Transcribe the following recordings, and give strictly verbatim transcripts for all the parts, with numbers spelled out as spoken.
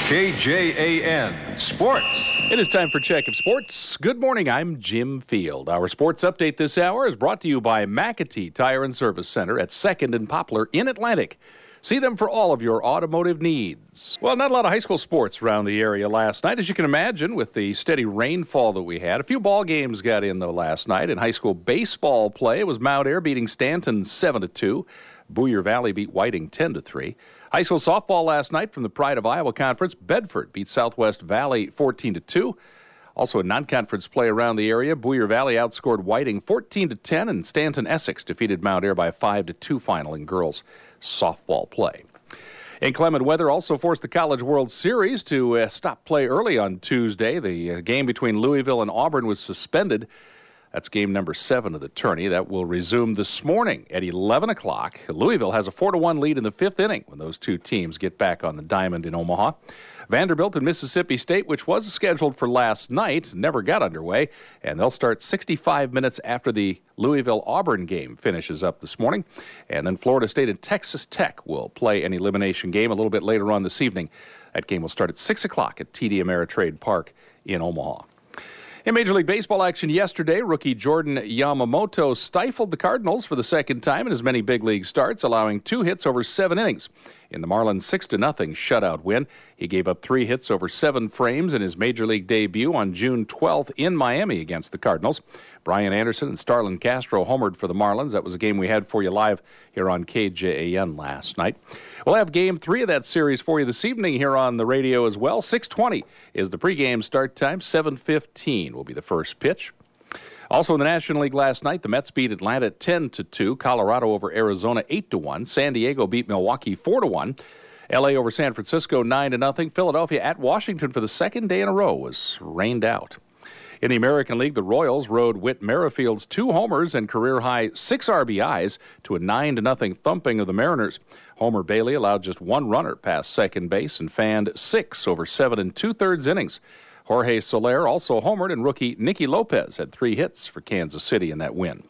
K J A N Sports. It is time for Check of Sports. Good morning, I'm Jim Field. Our sports update this hour is brought to you by McAtee Tire and Service Center at second and Poplar in Atlantic. See them for all of your automotive needs. Well, not a lot of high school sports around the area last night, as you can imagine, with the steady rainfall that we had. A few ball games got in, though, last night. In high school baseball play, it was Mount Ayr beating Stanton seven to two. Boyer Valley beat Whiting ten to three. High school softball last night from the Pride of Iowa Conference. Bedford beat Southwest Valley fourteen to two. Also in non-conference play around the area, Boyer Valley outscored Whiting fourteen to ten, and Stanton Essex defeated Mount Ayr by a five to two final in girls softball play. Inclement weather also forced the College World Series to uh, stop play early on Tuesday. The uh, game between Louisville and Auburn was suspended. That's game number seven of the tourney. That will resume this morning at eleven o'clock. Louisville has a four to one lead in the fifth inning when those two teams get back on the diamond in Omaha. Vanderbilt and Mississippi State, which was scheduled for last night, never got underway, and they'll start sixty-five minutes after the Louisville-Auburn game finishes up this morning. And then Florida State and Texas Tech will play an elimination game a little bit later on this evening. That game will start at six o'clock at T D Ameritrade Park in Omaha. In Major League Baseball action yesterday, rookie Jordan Yamamoto stifled the Cardinals for the second time in as many big league starts, allowing two hits over seven innings. In the Marlins' six to nothing shutout win, he gave up three hits over seven frames in his Major League debut on June twelfth in Miami against the Cardinals. Brian Anderson and Starlin Castro homered for the Marlins. That was a game we had for you live here on K J A N last night. We'll have game three of that series for you this evening here on the radio as well. six twenty is the pregame start time. seven fifteen will be the first pitch. Also in the National League last night, the Mets beat Atlanta ten to two, Colorado over Arizona eight to one, San Diego beat Milwaukee four to one, L A over San Francisco nine to nothing, Philadelphia at Washington for the second day in a row was rained out. In the American League, the Royals rode Whit Merrifield's two homers and career-high six R B Is to a nine to nothing thumping of the Mariners. Homer Bailey allowed just one runner past second base and fanned six over seven and two-thirds innings. Jorge Soler also homered, and rookie Nicky Lopez had three hits for Kansas City in that win.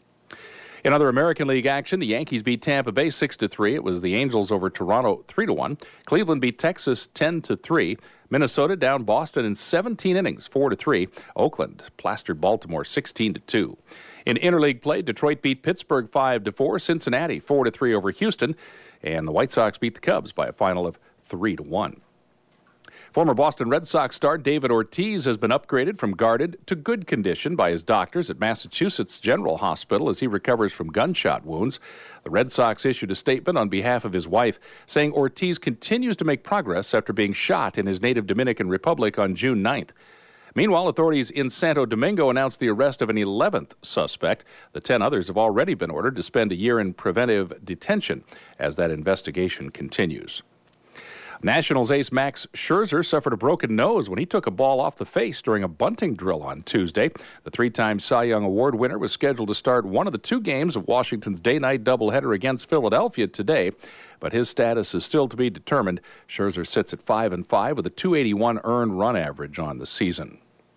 In other American League action, the Yankees beat Tampa Bay six to three. It was the Angels over Toronto three to one. Cleveland beat Texas ten to three. Minnesota down Boston in seventeen innings, four to three. Oakland plastered Baltimore sixteen to two. In interleague play, Detroit beat Pittsburgh five to four. Cincinnati four to three over Houston. And the White Sox beat the Cubs by a final of three to one. Former Boston Red Sox star David Ortiz has been upgraded from guarded to good condition by his doctors at Massachusetts General Hospital as he recovers from gunshot wounds. The Red Sox issued a statement on behalf of his wife saying Ortiz continues to make progress after being shot in his native Dominican Republic on June ninth. Meanwhile, authorities in Santo Domingo announced the arrest of an eleventh suspect. The ten others have already been ordered to spend a year in preventive detention as that investigation continues. Nationals ace Max Scherzer suffered a broken nose when he took a ball off the face during a bunting drill on Tuesday. The three-time Cy Young Award winner was scheduled to start one of the two games of Washington's day-night doubleheader against Philadelphia today, but his status is still to be determined. Scherzer sits at five and five with a two eighty-one earned run average on the season.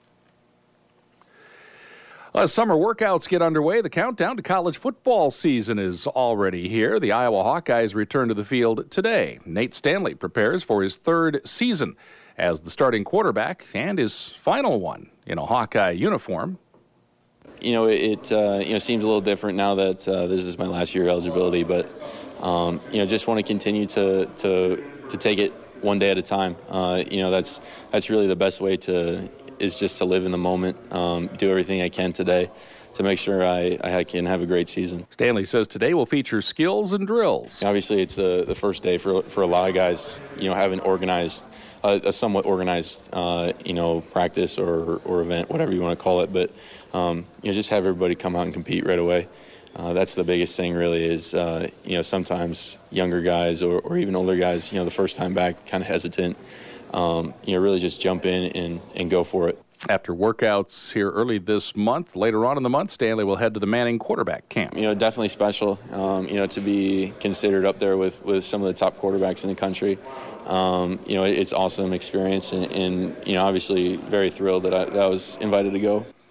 As summer workouts get underway, the countdown to college football season is already here. The Iowa Hawkeyes return to the field today. Nate Stanley prepares for his third season as the starting quarterback and his final one in a Hawkeye uniform. You know, it uh, you know seems a little different now that uh, this is my last year of eligibility, but um, you know, just want to continue to to to take it one day at a time. Uh, you know, that's that's really the best way to. Is just to live in the moment, um, do everything I can today to make sure I, I can have a great season. Stanley says today will feature skills and drills. Obviously, it's uh, the first day for for a lot of guys, you know, having organized, uh, a somewhat organized, uh, you know, practice or, or event, whatever you want to call it. But, um, you know, just have everybody come out and compete right away. Uh, that's the biggest thing really is, uh, you know, sometimes younger guys or, or even older guys, you know, the first time back kind of hesitant. Um, you know, really just jump in and, and go for it. After workouts here early this month, later on in the month, Stanley will head to the Manning quarterback camp. You know, definitely special, um, you know, to be considered up there with, with some of the top quarterbacks in the country. Um, you know, it's awesome experience and, and, you know, obviously very thrilled that I, that I was invited to go.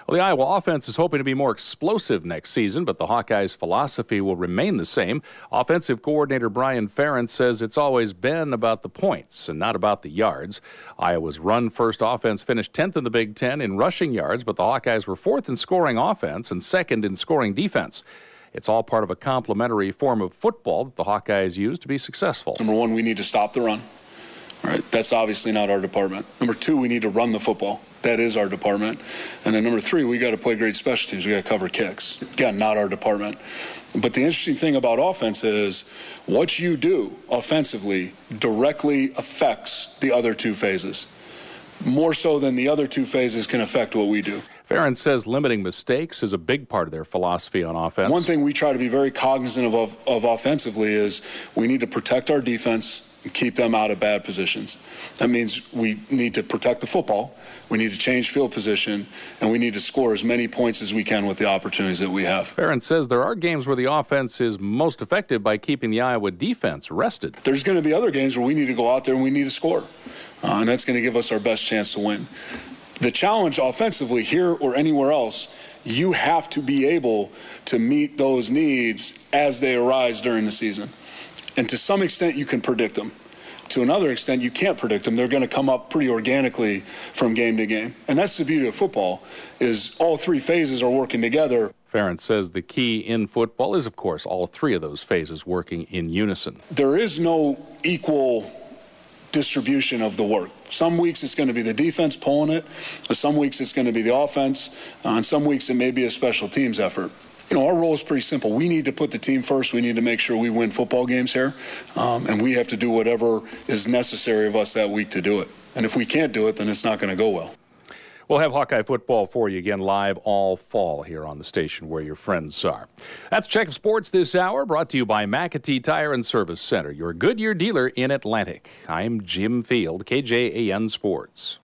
Well, the Iowa offense is hoping to be more explosive next season, but the Hawkeyes' philosophy will remain the same. Offensive coordinator Brian Ferentz says it's always been about the points and not about the yards. Iowa's run-first offense finished tenth in the Big Ten in rushing yards, but the Hawkeyes were fourth in scoring offense and second in scoring defense. It's all part of a complementary form of football that the Hawkeyes use to be successful. Number one, we need to stop the run. All right, that's obviously not our department. Number two, we need to run the football. That is our department. And then number three, we got to play great special teams. We got to cover kicks. Again, not our department. But the interesting thing about offense is what you do offensively directly affects the other two phases, more so than the other two phases can affect what we do. Ferentz says limiting mistakes is a big part of their philosophy on offense. One thing we try to be very cognizant of, of, of offensively is we need to protect our defense and keep them out of bad positions. That means we need to protect the football, we need to change field position, and we need to score as many points as we can with the opportunities that we have. Ferentz says there are games where the offense is most effective by keeping the Iowa defense rested. There's going to be other games where we need to go out there and we need to score, uh, and that's going to give us our best chance to win. The challenge offensively here or anywhere else, you have to be able to meet those needs as they arise during the season. And to some extent, you can predict them. To another extent, you can't predict them. They're going to come up pretty organically from game to game. And that's the beauty of football, is all three phases are working together. Ferentz says the key in football is, of course, all three of those phases working in unison. There is no equal distribution of the work. Some weeks it's going to be the defense pulling it. Some weeks it's going to be the offense. Uh, and some weeks it may be a special teams effort. You know, our role is pretty simple. We need to put the team first. We need to make sure we win football games here. Um, and we have to do whatever is necessary of us that week to do it. And if we can't do it, then it's not going to go well. We'll have Hawkeye football for you again live all fall here on the station where your friends are. That's Check of Sports this hour, brought to you by McAtee Tire and Service Center, your Goodyear dealer in Atlantic. I'm Jim Field, K J A N Sports.